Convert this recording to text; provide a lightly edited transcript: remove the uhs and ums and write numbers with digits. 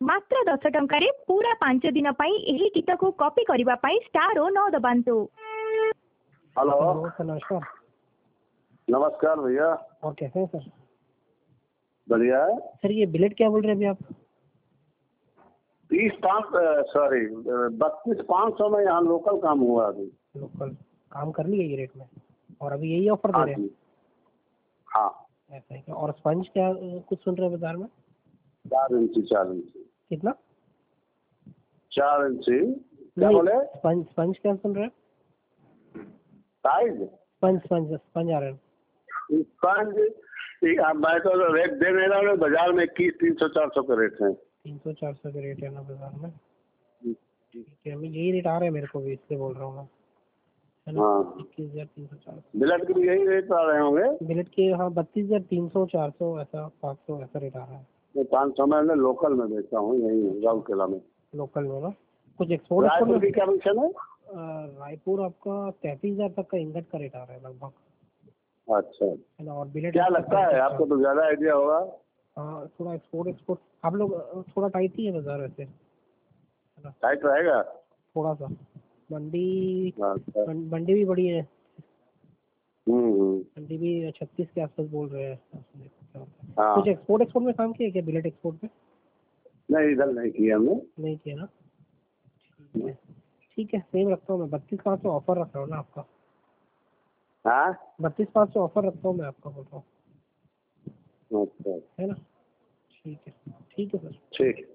मात्र 10 टंकारे पूरा 5 दिन पई एही गीत को कॉपी करिबा पई स्टार ओ न दबांतु। हेलो सर नमस्कार। नमस्कार भैया। और कैसे हैं सर? बढ़िया है सर ये बिलेट क्या बोल रहे हैं अभी आप? 32,500 में यहाँ लोकल काम हुआ अभी। लोकल काम कर लिया ये रेट में और अभी यही ऑफर दे रहे हैं? हाँ ऐसा है क्या? और स्पंज क्या कुछ सुन रहे हैं बाजार में? 4 इंची 4 इंची कितना? 4 इंची क्या बोले? स्पंज क्या सुन रहे हैं? साइज स्पंज आ रहे हैं। स्पंज मैं तो रेट दे नहीं रहा हूँ बाजार में 21,300-400 के रेट है। 300-400 के रेट है ना बाजार में? ठीक है, अभी यही रेट आ रहा है मेरे को भी, इसलिए बोल रहा हूँ मैं, है ना? 21,300-400 बिलेट के भी यही रेट आ रहे होंगे। बिलेट के हाँ 32,300 400 ऐसा 500 ऐसा रेट आ रहा है। मैं 500 में लोकल में बेचता हूँ यही राउरकेला में। लोकल में ना कुछ एक्सपोर्ट रायपुर की क्या मिशन है? रायपुर आपका 33,000 तक का इंगट का रेट आ रहा है लगभग। अच्छा है ना? और बिलेट क्या लगता है आपको तो ज्यादा आइडिया होगा। हाँ थोड़ा एक्सपोर्ट आप लोग थोड़ा टाइट ही है बाजार वैसे, है ना? टाइट रहेगा थोड़ा सा मंडी भी बड़ी है। मंडी भी 36 के आसपास बोल रहे हैं। हाँ। कुछ एक्सपोर्ट में काम किया क्या बिलेट एक्सपोर्ट में? नहीं इधर नहीं किया हमने। नहीं किया ना? ठीक है सेम रखता हूँ मैं 32,500 ऑफर रख रहा हूँ ना आपका। हाँ 32,500 ऑफर रखता हूँ मैं आपका, बोल रहा हूँ, अच्छा है ना? ठीक है सर। ठीक।